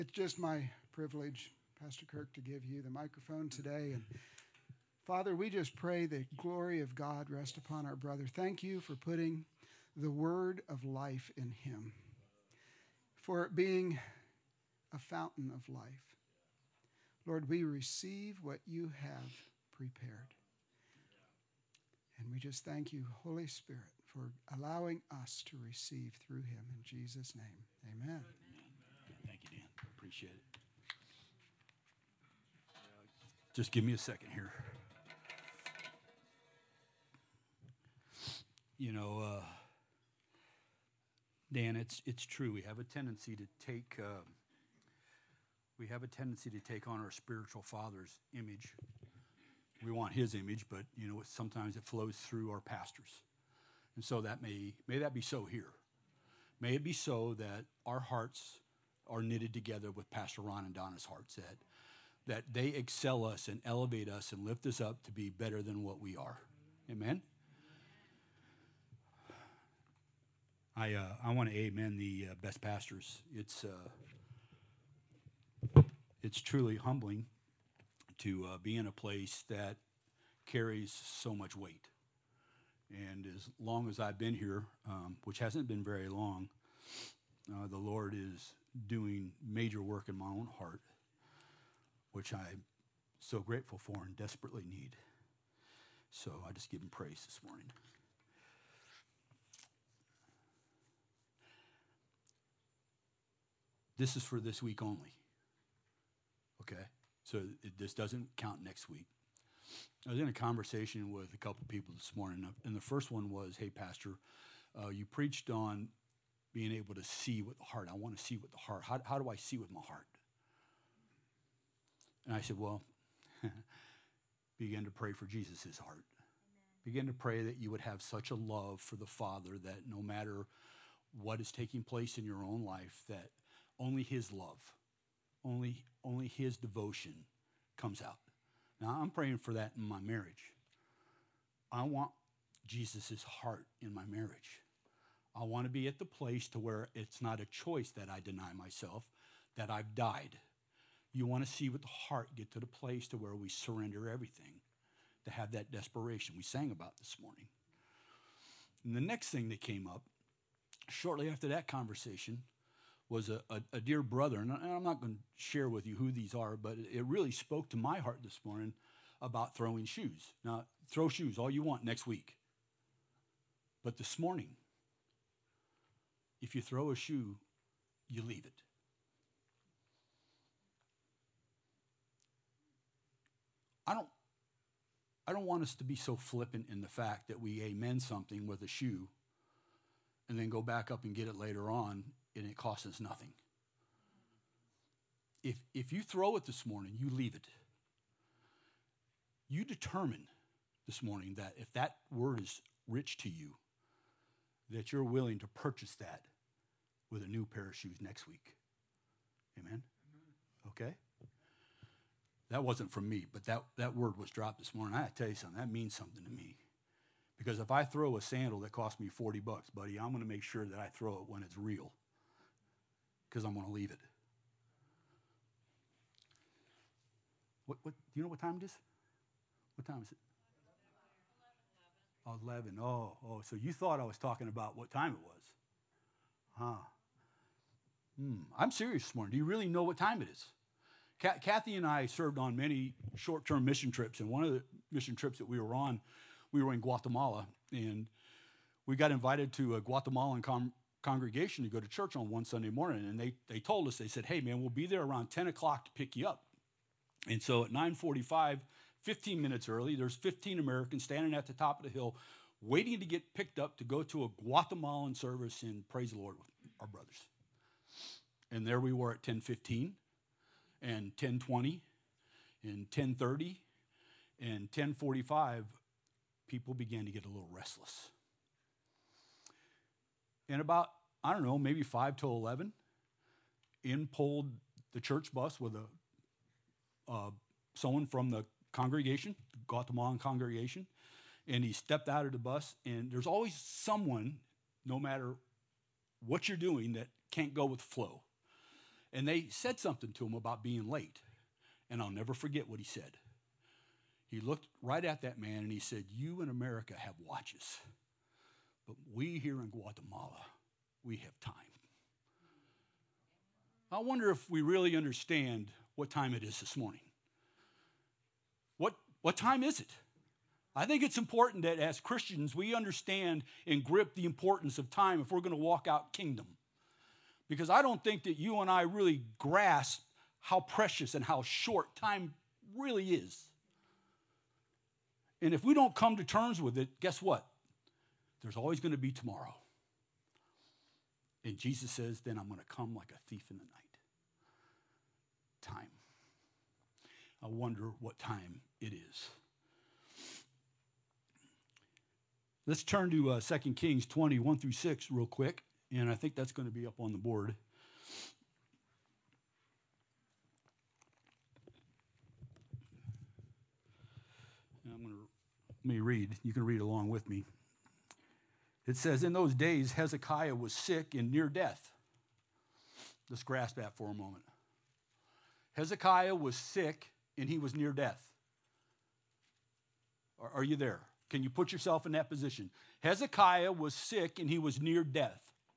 It's just my privilege, Pastor Kirk, to give you the microphone today. And Father, we just pray the glory of God rest upon our brother. Thank you for putting the word of life in him, for it being a fountain of life. Lord, we receive what you have prepared. And we just thank you, Holy Spirit, for allowing us to receive through him. In Jesus' name, amen. Thank you, Dan. Appreciate it. Just give me a second here. You know, Dan, it's true. We have a tendency to take on our spiritual father's image. We want his image, but you know, sometimes it flows through our pastors, and so that may that be so here. May it be so that our hearts are knitted together with Pastor Ron and Donna's hearts, that they excel us and elevate us and lift us up to be better than what we are. Amen. I want to amen the best pastors. It's truly humbling to be in a place that carries so much weight. And as long as I've been here, which hasn't been very long, the Lord is doing major work in my own heart, which I'm so grateful for and desperately need. So I just give him praise this morning. This is for this week only. Okay? So this doesn't count next week. I was in a conversation with a couple people this morning, and the first one was, hey, Pastor, you preached on being able to see with the heart. I want to see with the heart. How do I see with my heart? And I said, well, begin to pray for Jesus' heart. Amen. Begin to pray that you would have such a love for the Father that no matter what is taking place in your own life, that only his love, only his devotion comes out. Now, I'm praying for that in my marriage. I want Jesus' heart in my marriage. I want to be at the place to where it's not a choice that I deny myself, that I've died. You want to see with the heart, get to the place to where we surrender everything, to have that desperation we sang about this morning. And the next thing that came up, shortly after that conversation, was a dear brother, and I'm not going to share with you who these are, but it really spoke to my heart this morning about throwing shoes. Now, throw shoes all you want next week. But this morning, if you throw a shoe, you leave it. I don't want us to be so flippant in the fact that we amen something with a shoe and then go back up and get it later on and it costs us nothing. If you throw it this morning, you leave it. You determine this morning that if that word is rich to you, that you're willing to purchase that with a new pair of shoes next week. Amen? Okay? That wasn't from me, but that word was dropped this morning. I got to tell you something. That means something to me. Because if I throw a sandal that cost me $40, buddy, I'm going to make sure that I throw it when it's real. Because I'm going to leave it. What? Do you know what time it is? What time is it? 11. Oh, so you thought I was talking about what time it was. Huh. I'm serious this morning. Do you really know what time it is? Kathy and I served on many short-term mission trips, and one of the mission trips that we were on, we were in Guatemala, and we got invited to a Guatemalan congregation to go to church on one Sunday morning, and they told us, they said, hey, man, we'll be there around 10 o'clock to pick you up. And so at 9:45, 15 minutes early, there's 15 Americans standing at the top of the hill waiting to get picked up to go to a Guatemalan service and praise the Lord with our brothers. And there we were at 10:15 and 10:20 and 10:30 and 10:45. People began to get a little restless. And about, I don't know, maybe 5 to 11, in pulled the church bus with someone from the congregation, the Guatemalan congregation, and he stepped out of the bus, and there's always someone, no matter what you're doing, that can't go with the flow. And they said something to him about being late. And I'll never forget what he said. He looked right at that man and he said, you in America have watches, but we here in Guatemala, we have time. I wonder if we really understand what time it is this morning. What time is it? I think it's important that as Christians, we understand and grip the importance of time if we're going to walk out kingdom. Because I don't think that you and I really grasp how precious and how short time really is. And if we don't come to terms with it, guess what? There's always going to be tomorrow. And Jesus says, then I'm going to come like a thief in the night. Time. I wonder what time it is. Let's turn to 2 Kings 20, 1 through 6 real quick. And I think that's going to be up on the board. Let me read. You can read along with me. It says, in those days, Hezekiah was sick and near death. Let's grasp that for a moment. Hezekiah was sick and he was near death. Are you there? Can you put yourself in that position? Hezekiah was sick and he was near death.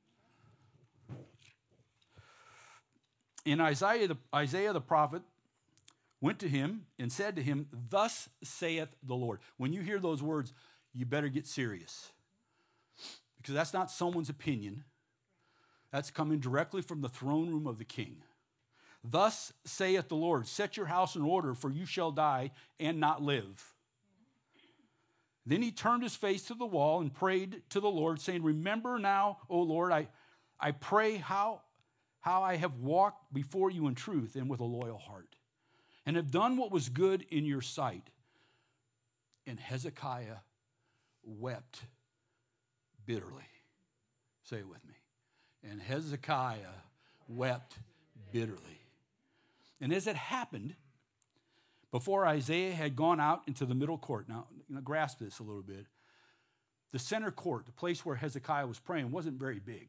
And Isaiah the prophet went to him and said to him, thus saith the Lord. When you hear those words, you better get serious. Because that's not someone's opinion. That's coming directly from the throne room of the king. Thus saith the Lord, set your house in order, for you shall die and not live. Then he turned his face to the wall and prayed to the Lord, saying, remember now, O Lord, I pray how I have walked before you in truth and with a loyal heart, and have done what was good in your sight. And Hezekiah wept bitterly. Say it with me. And Hezekiah wept bitterly. And as it happened, before Isaiah had gone out into the middle court, now grasp this a little bit, the center court, the place where Hezekiah was praying, wasn't very big.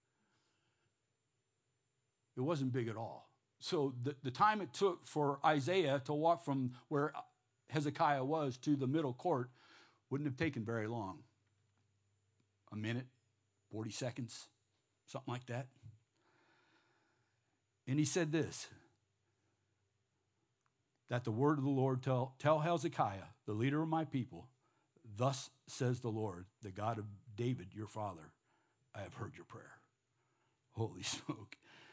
It wasn't big at all. So the time it took for Isaiah to walk from where Hezekiah was to the middle court wouldn't have taken very long. A minute, 40 seconds, something like that. And he said this, that the word of the Lord tell Hezekiah, the leader of my people, thus says the Lord, the God of David, your father, I have heard your prayer. Holy smoke.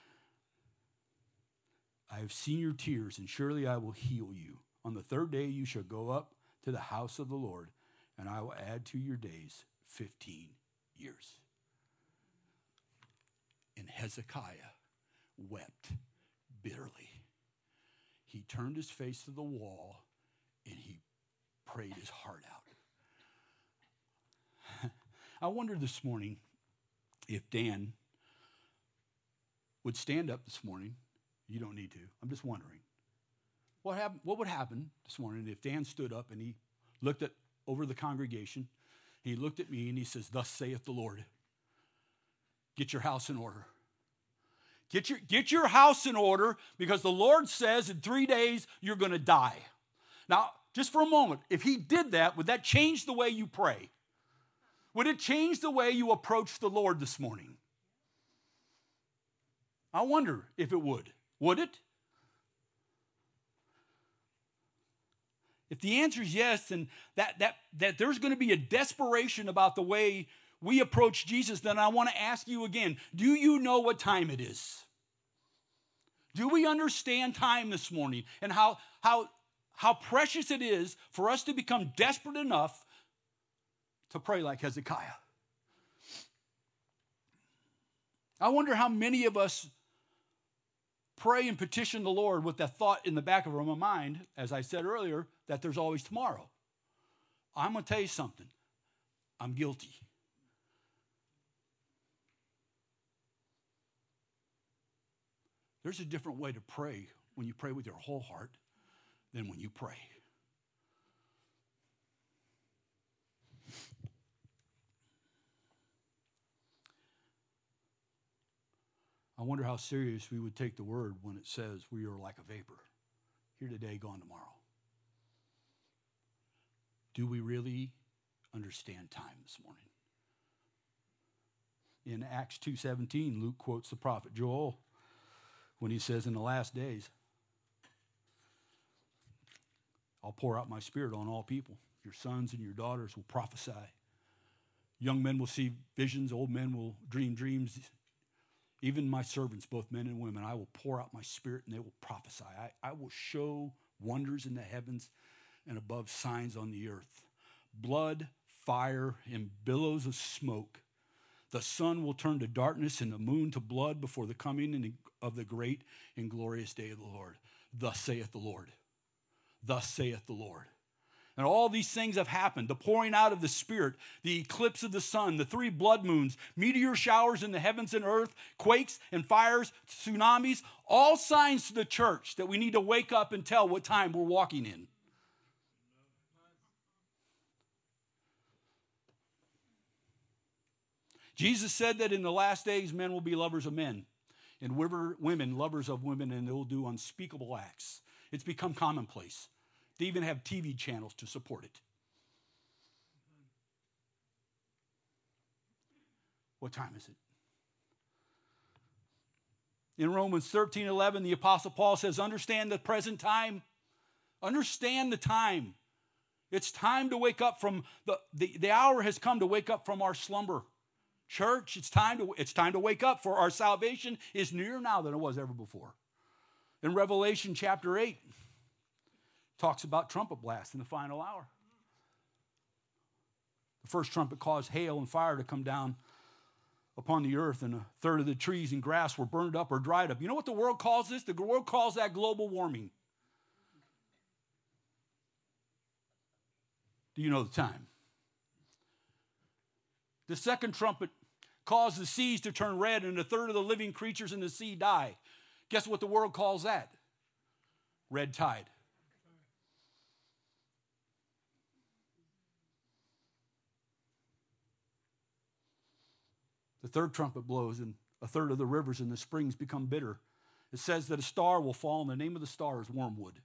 I have seen your tears, and surely I will heal you. On the third day you shall go up to the house of the Lord, and I will add to your days 15 years. And Hezekiah wept bitterly. He turned his face to the wall, and he prayed his heart out. I wonder this morning if Dan would stand up this morning. You don't need to. I'm just wondering. What would happen this morning if Dan stood up and he looked over the congregation, he looked at me and he says, thus saith the Lord, get your house in order. Get your house in order, because the Lord says in 3 days you're going to die. Now, just for a moment, if he did that, would that change the way you pray? Would it change the way you approach the Lord this morning? I wonder if it would. Would it? If the answer is yes, then that there's going to be a desperation about the way we approach Jesus, then I want to ask you again, do you know what time it is? Do we understand time this morning and how precious it is for us to become desperate enough to pray like Hezekiah? I wonder how many of us pray and petition the Lord with that thought in the back of our mind, as I said earlier, that there's always tomorrow. I'm going to tell you something. I'm guilty. There's a different way to pray when you pray with your whole heart than when you pray. I wonder how serious we would take the word when it says we are like a vapor, here today, gone tomorrow. Do we really understand time this morning? In Acts 2:17, Luke quotes the prophet Joel when he says, in the last days, I'll pour out my spirit on all people. Your sons and your daughters will prophesy. Young men will see visions. Old men will dream dreams. Even my servants, both men and women, I will pour out my spirit and they will prophesy. I will show wonders in the heavens and above, signs on the earth. Blood, fire, and billows of smoke. The sun will turn to darkness and the moon to blood before the coming of the great and glorious day of the Lord. Thus saith the Lord. Thus saith the Lord. And all these things have happened. The pouring out of the Spirit, the eclipse of the sun, the 3 blood moons, meteor showers in the heavens and earth, quakes and fires, tsunamis, all signs to the church that we need to wake up and tell what time we're walking in. Jesus said that in the last days, men will be lovers of men, and women lovers of women, and they will do unspeakable acts. It's become commonplace. They even have TV channels to support it. What time is it? In Romans 13:11, the Apostle Paul says, understand the present time. Understand the time. It's time to wake up from, the hour has come to wake up from our slumber. Church, it's time to wake up, for our salvation is nearer now than it was ever before. In Revelation chapter 8, talks about trumpet blast in the final hour. The first trumpet caused hail and fire to come down upon the earth, and 1/3 of the trees and grass were burned up or dried up. You know what the world calls this? The world calls that global warming. Do you know the time? The second trumpet caused the seas to turn red, and 1/3 of the living creatures in the sea die. Guess what the world calls that? Red tide. The third trumpet blows, and 1/3 of the rivers and the springs become bitter. It says that a star will fall, and the name of the star is wormwood.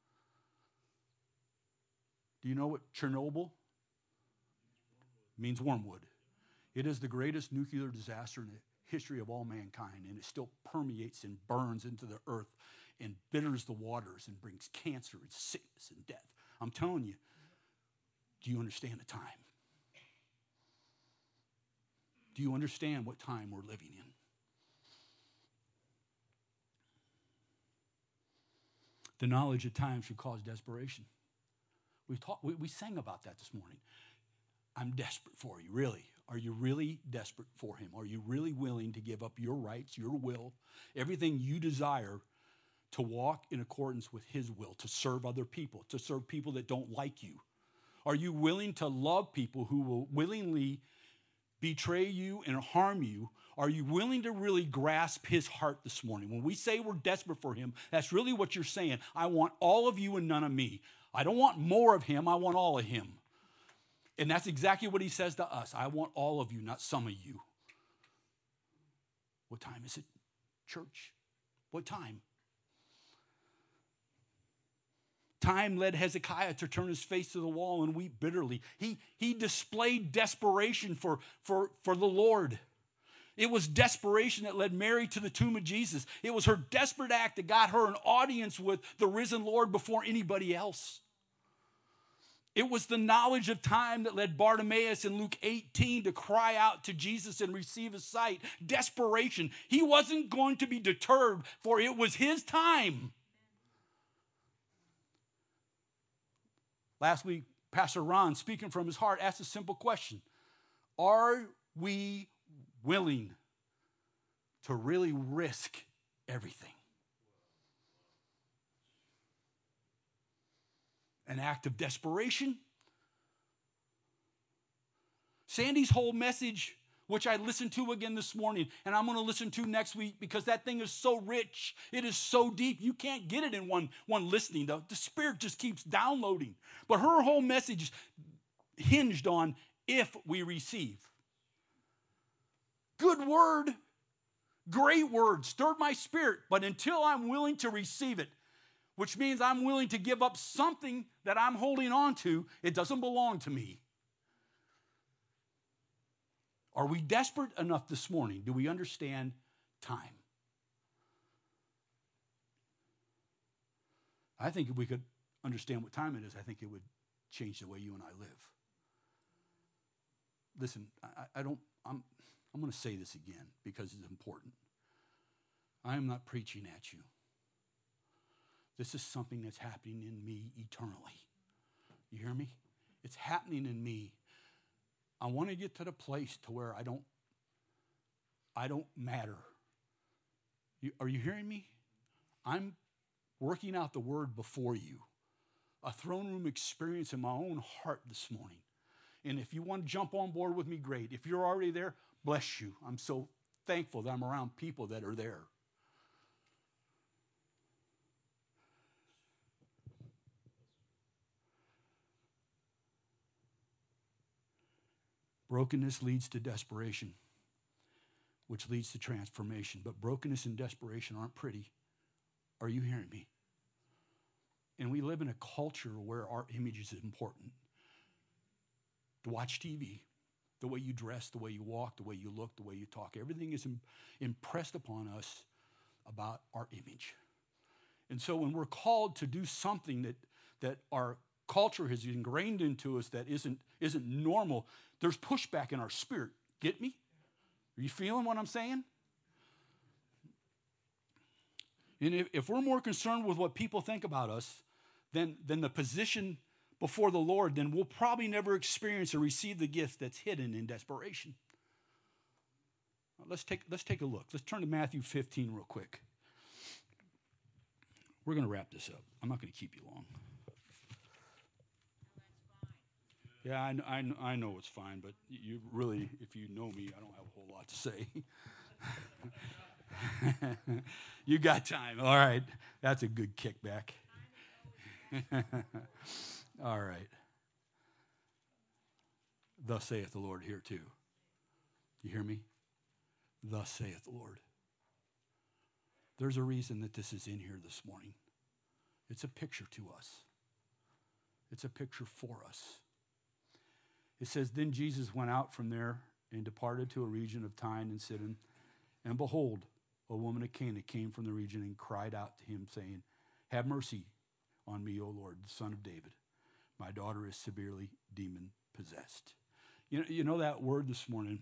Do you know what Chernobyl means? Wormwood. It is the greatest nuclear disaster in the history of all mankind, and it still permeates and burns into the earth and bitters the waters and brings cancer and sickness and death. I'm telling you, do you understand the time? Do you understand what time we're living in? The knowledge of time should cause desperation. We sang about that this morning. I'm desperate for you, really. Are you really desperate for him? Are you really willing to give up your rights, your will, everything you desire to walk in accordance with his will, to serve other people, to serve people that don't like you? Are you willing to love people who will willingly betray you and harm you? Are you willing to really grasp his heart this morning? When we say we're desperate for him, that's really what you're saying. I want all of you and none of me. I don't want more of him. I want all of him. And that's exactly what he says to us. I want all of you, not some of you. What time is it, church? What time? Time led Hezekiah to turn his face to the wall and weep bitterly. He displayed desperation for the Lord. It was desperation that led Mary to the tomb of Jesus. It was her desperate act that got her an audience with the risen Lord before anybody else. It was the knowledge of time that led Bartimaeus in Luke 18 to cry out to Jesus and receive his sight. Desperation. He wasn't going to be deterred, for it was his time. Last week, Pastor Ron, speaking from his heart, asked a simple question. Are we willing to really risk everything? An act of desperation? Sandy's whole message, which I listened to again this morning, and I'm going to listen to next week because that thing is so rich. It is so deep. You can't get it in one listening. The Spirit just keeps downloading. But her whole message hinged on if we receive. Good word. Great word, stirred my spirit, but until I'm willing to receive it, which means I'm willing to give up something that I'm holding on to, it doesn't belong to me. Are we desperate enough this morning? Do we understand time? I think if we could understand what time it is, I think it would change the way you and I live. Listen, I'm going to say this again because it's important. I am not preaching at you. This is something that's happening in me eternally. You hear me? It's happening in me. I want to get to the place to where I don't matter. Are you hearing me? I'm working out the word before you. A throne room experience in my own heart this morning. And if you want to jump on board with me, great. If you're already there, bless you. I'm so thankful that I'm around people that are there. Brokenness leads to desperation, which leads to transformation. But brokenness and desperation aren't pretty. Are you hearing me? And we live in a culture where our image is important. To watch TV, the way you dress, the way you walk, the way you look, the way you talk, everything is impressed upon us about our image. And so when we're called to do something that our culture has ingrained into us that isn't normal, there's pushback in our spirit. Get me? Are you feeling what I'm saying? And if we're more concerned with what people think about us than the position before the Lord, then we'll probably never experience or receive the gift that's hidden in desperation. Let's take a look. Let's turn to Matthew 15 real quick. We're going to wrap this up. I'm not going to keep you long. Yeah, I know it's fine, but you really, if you know me, I don't have a whole lot to say. You got time. All right. That's a good kickback. All right. Thus saith the Lord here too. You hear me? Thus saith the Lord. There's a reason that this is in here this morning. It's a picture to us. It's a picture for us. It says, then Jesus went out from there and departed to a region of Tyre and Sidon. And behold, a woman of Canaan came from the region and cried out to him, saying, have mercy on me, O Lord, the Son of David. My daughter is severely demon-possessed. You know that word this morning?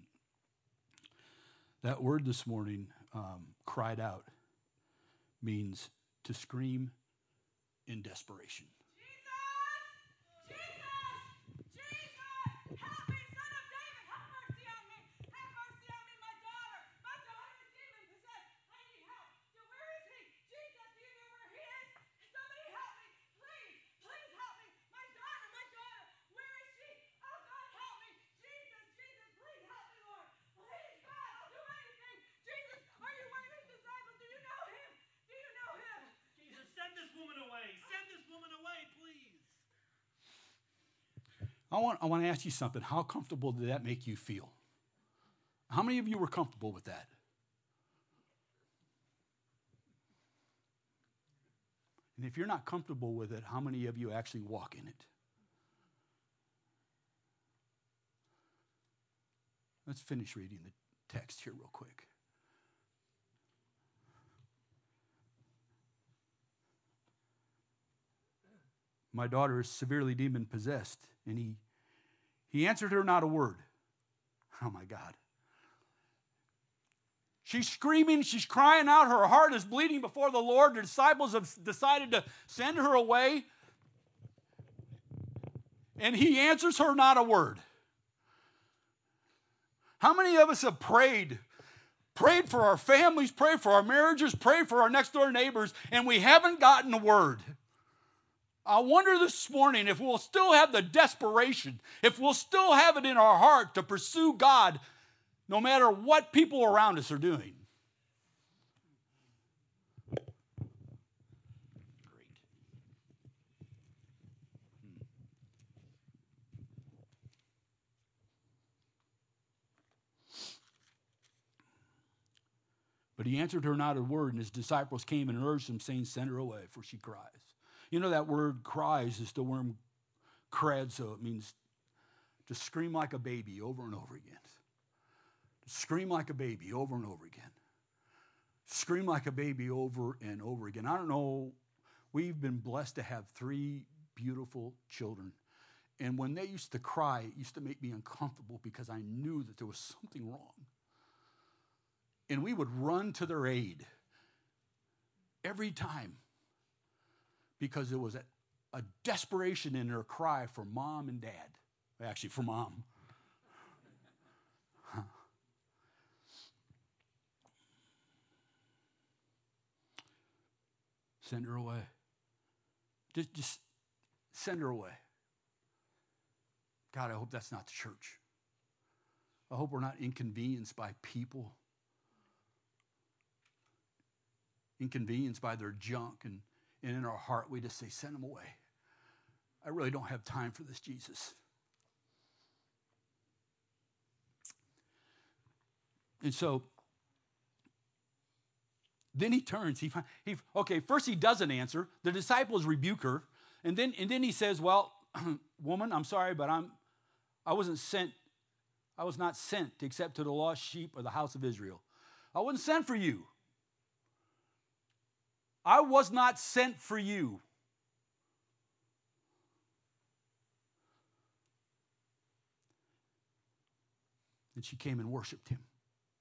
That word this morning, cried out, means to scream in desperation. I want to ask you something. How comfortable did that make you feel? How many of you were comfortable with that? And if you're not comfortable with it, how many of you actually walk in it? Let's finish reading the text here real quick. My daughter is severely demon-possessed. And he answered her not a word. Oh, my God. She's screaming. She's crying out. Her heart is bleeding before the Lord. The disciples have decided to send her away. And he answers her not a word. How many of us have prayed for our families, prayed for our marriages, prayed for our next door neighbors, and we haven't gotten a word? I wonder this morning if we'll still have the desperation, if we'll still have it in our heart to pursue God no matter what people around us are doing. Great. But he answered her not a word, and his disciples came and urged him, saying, send her away, for she cries. You know that word cries is the word kradzo. It means to scream like a baby over and over again. To scream like a baby over and over again. Scream like a baby over and over again. I don't know, we've been blessed to have 3 beautiful children. And when they used to cry, it used to make me uncomfortable because I knew that there was something wrong. And we would run to their aid every time because there was a desperation in their cry for mom and dad. Actually, for mom. Send her away. Just send her away. God, I hope that's not the church. I hope we're not inconvenienced by people. Inconvenienced by their junk, and in our heart we just say, send them away. I really don't have time for this, Jesus. And so then he turns. Okay, first he doesn't answer. The disciples rebuke her, and then he says, well, woman, I'm sorry, but I was not sent except to the lost sheep of the house of Israel. I wasn't sent for you. I was not sent for you. And she came and worshiped him.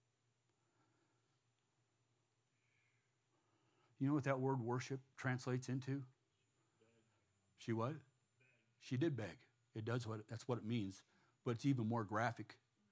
You know what that word worship translates into? She what? She did beg. That's what it means, but it's even more graphic.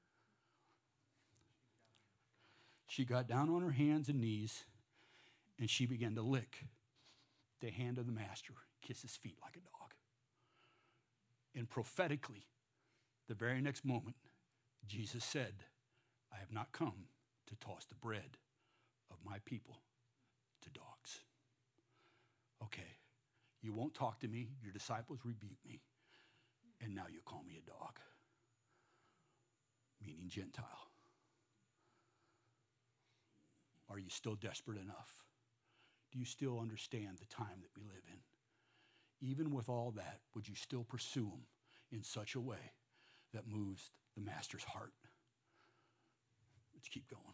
She got down on her hands and knees, and she began to lick the hand of the master, kiss his feet like a dog. And prophetically, the very next moment, Jesus said, I have not come to toss the bread of my people to dogs. Okay, you won't talk to me, your disciples rebuke me, and now you call me a dog, meaning Gentile. Are you still desperate enough? Do you still understand the time that we live in? Even with all that, would you still pursue him in such a way that moves the master's heart? Let's keep going.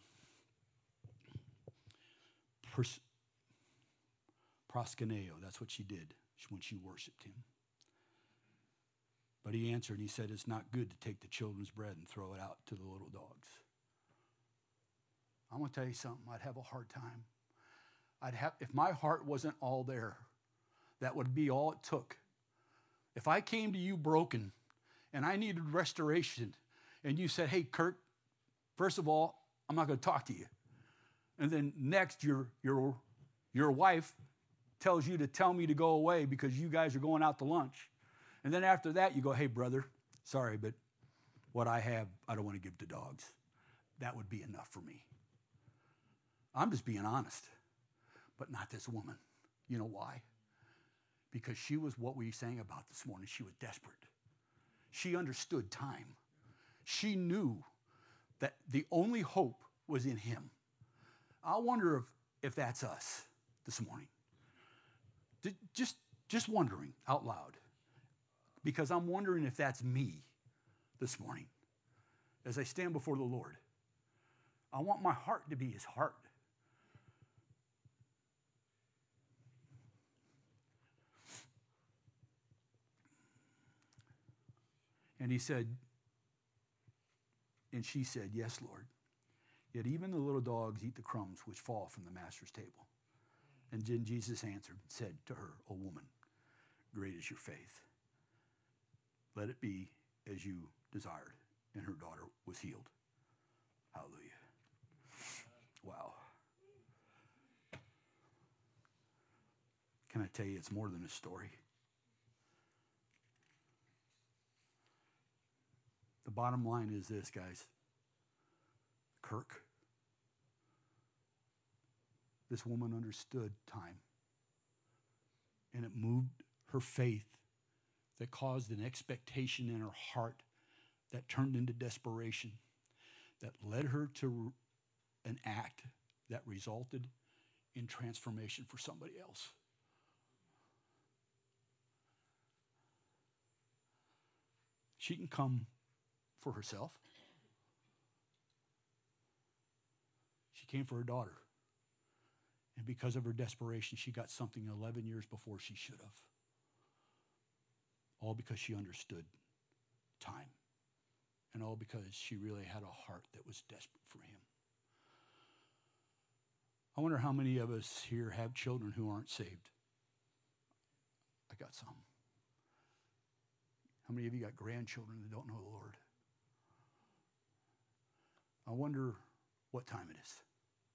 Proskuneo, that's what she did when she worshiped him. But he answered and he said, it's not good to take the children's bread and throw it out to the little dogs. I want to tell you something. I'd have a hard time. If my heart wasn't all there, that would be all it took. If I came to you broken and I needed restoration and you said, hey, Kurt, first of all, I'm not going to talk to you. And then next, your wife tells you to tell me to go away because you guys are going out to lunch. And then after that, you go, hey, brother, sorry, but what I have, I don't want to give to dogs. That would be enough for me. I'm just being honest, but not this woman. You know why? Because she was what we sang about this morning. She was desperate. She understood time. She knew that the only hope was in him. I wonder if that's us this morning. Just wondering out loud. Because I'm wondering if that's me this morning as I stand before the Lord. I want my heart to be his heart. And he said, and she said, yes, Lord. Yet even the little dogs eat the crumbs which fall from the master's table. And then Jesus answered and said to her, O woman, great is your faith. Let it be as you desired. And her daughter was healed. Hallelujah. Wow. Can I tell you, it's more than a story. The bottom line is this, guys. Kirk, this woman understood time. And it moved her faith that caused an expectation in her heart that turned into desperation, that led her to an act that resulted in transformation for somebody else. She can come for herself. She came for her daughter. And because of her desperation, she got something 11 years before she should have. All because she understood time. And all because she really had a heart that was desperate for him. I wonder how many of us here have children who aren't saved. I got some. How many of you got grandchildren that don't know the Lord? I wonder what time it is.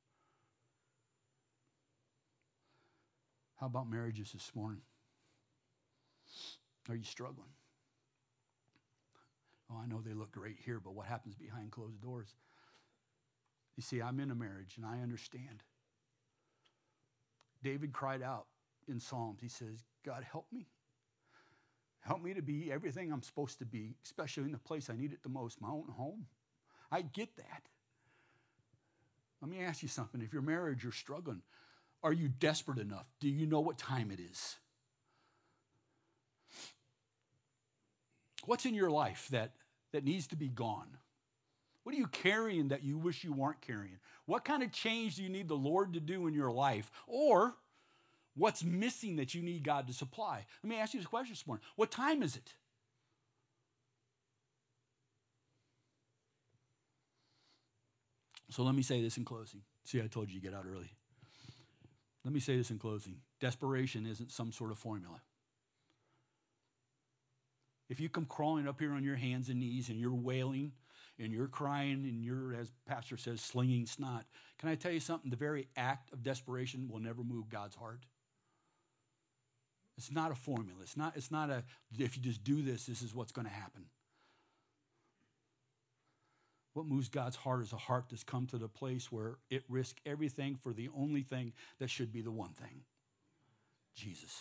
How about marriages this morning? Are you struggling? Oh, I know they look great here, but what happens behind closed doors? You see, I'm in a marriage, and I understand. David cried out in Psalms. He says, God, help me. Help me to be everything I'm supposed to be, especially in the place I need it the most, my own home. I get that. Let me ask you something. If your marriage, you're struggling, are you desperate enough? Do you know what time it is? What's in your life that needs to be gone? What are you carrying that you wish you weren't carrying? What kind of change do you need the Lord to do in your life? Or what's missing that you need God to supply? Let me ask you this question this morning. What time is it? So let me say this in closing. See, I told you to get out early. Let me say this in closing. Desperation isn't some sort of formula. If you come crawling up here on your hands and knees and you're wailing and you're crying and you're, as Pastor says, slinging snot, can I tell you something? The very act of desperation will never move God's heart. It's not a formula. It's not a, if you just do this, this is what's going to happen. What moves God's heart is a heart that's come to the place where it risks everything for the only thing that should be the one thing. Jesus.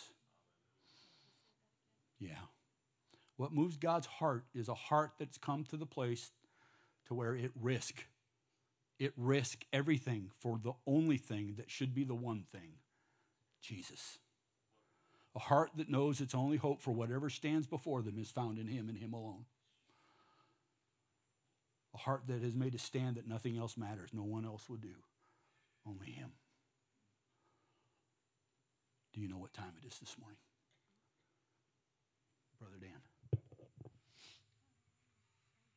Yeah. What moves God's heart is a heart that's come to the place to where it risks everything for the only thing that should be the one thing. Jesus. A heart that knows its only hope for whatever stands before them is found in him and him alone. A heart that has made a stand that nothing else matters, no one else will do, only him. Do you know what time it is this morning? Brother Dan.